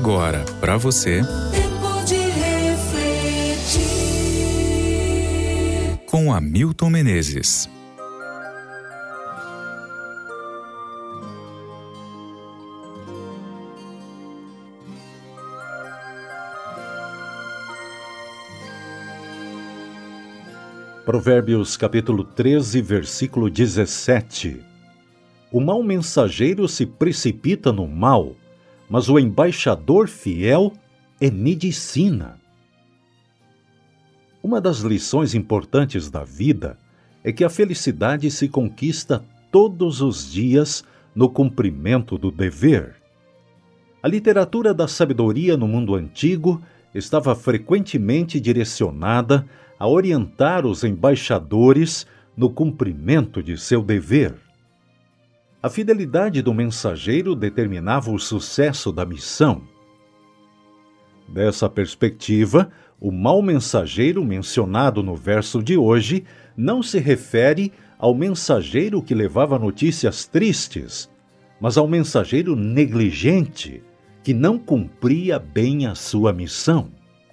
agora, para você, Tempo de refletir, com Hamilton Menezes. Provérbios capítulo 13, versículo 17. O mau mensageiro se precipita no mal, mas o embaixador fiel é medicina. Uma das lições importantes da vida é que a felicidade se conquista todos os dias no cumprimento do dever. A literatura da sabedoria no mundo antigo estava frequentemente direcionada a orientar os embaixadores no cumprimento de seu dever. A fidelidade do mensageiro determinava o sucesso da missão. Dessa perspectiva, o mau mensageiro mencionado no verso de hoje não se refere ao mensageiro que levava notícias tristes, mas ao mensageiro negligente, que não cumpria bem a sua missão.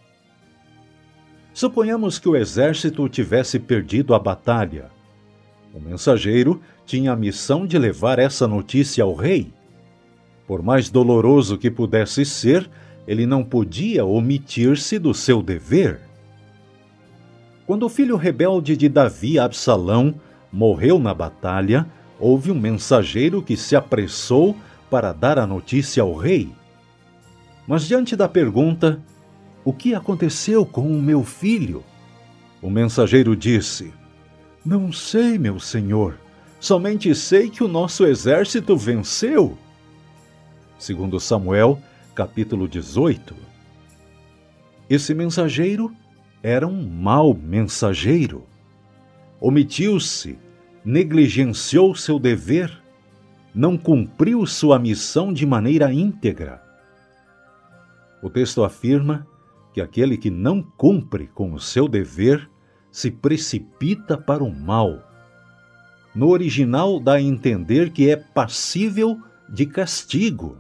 Suponhamos que o exército tivesse perdido a batalha. O mensageiro tinha a missão de levar essa notícia ao rei. Por mais doloroso que pudesse ser, ele não podia omitir-se do seu dever. Quando o filho rebelde de Davi, Absalão, morreu na batalha, houve um mensageiro que se apressou para dar a notícia ao rei. Mas diante da pergunta: "O que aconteceu com o meu filho?", o mensageiro disse: "Não sei, meu senhor. Somente sei que o nosso exército venceu." Segundo Samuel, capítulo 18. Esse mensageiro era um mau mensageiro. Omitiu-se, negligenciou seu dever, não cumpriu sua missão de maneira íntegra. O texto afirma que aquele que não cumpre com o seu dever se precipita para o mal. No original dá a entender que é passível de castigo.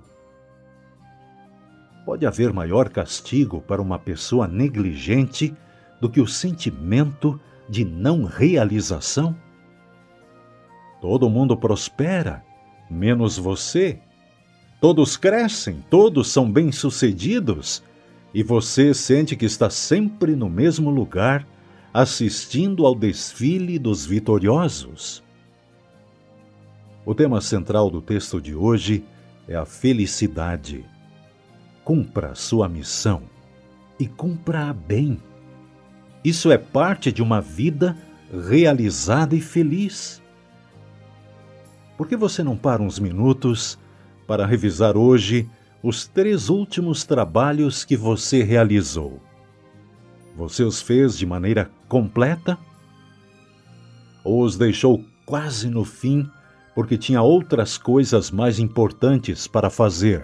Pode haver maior castigo para uma pessoa negligente do que o sentimento de não realização? Todo mundo prospera, menos você. Todos crescem, todos são bem-sucedidos, e você sente que está sempre no mesmo lugar, assistindo ao desfile dos vitoriosos. O tema central do texto de hoje é a felicidade. Cumpra sua missão e cumpra-a bem. Isso é parte de uma vida realizada e feliz. Por que você não para uns minutos para revisar hoje os 3 últimos trabalhos que você realizou? Você os fez de maneira completa? Ou os deixou quase no fim porque tinha outras coisas mais importantes para fazer?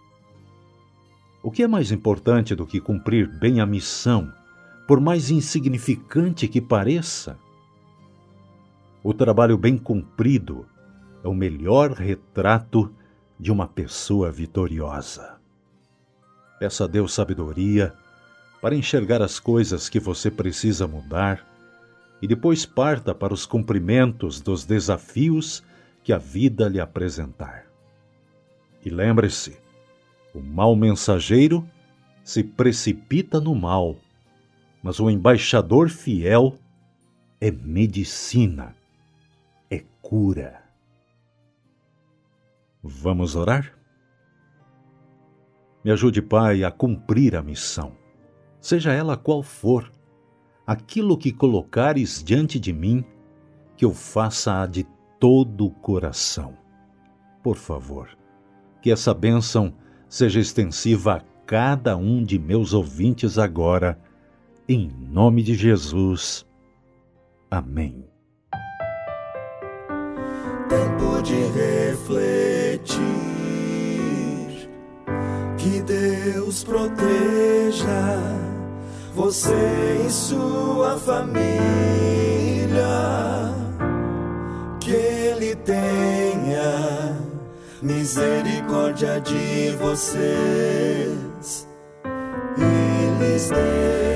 O que é mais importante do que cumprir bem a missão, por mais insignificante que pareça? O trabalho bem cumprido é o melhor retrato de uma pessoa vitoriosa. Peça a Deus sabedoria para enxergar as coisas que você precisa mudar e depois parta para os cumprimentos dos desafios que a vida lhe apresentar. E lembre-se, o mau mensageiro se precipita no mal, mas o embaixador fiel é medicina, é cura. Vamos orar? Me ajude, Pai, a cumprir a missão, seja ela qual for, aquilo que colocares diante de mim, que eu faça-a de todo o coração. Por favor, que essa bênção seja extensiva a cada um de meus ouvintes agora, em nome de Jesus. Amém. tempo de refletir. Que Deus proteja você e sua família. Que Ele tenha misericórdia de vocês e lhes dê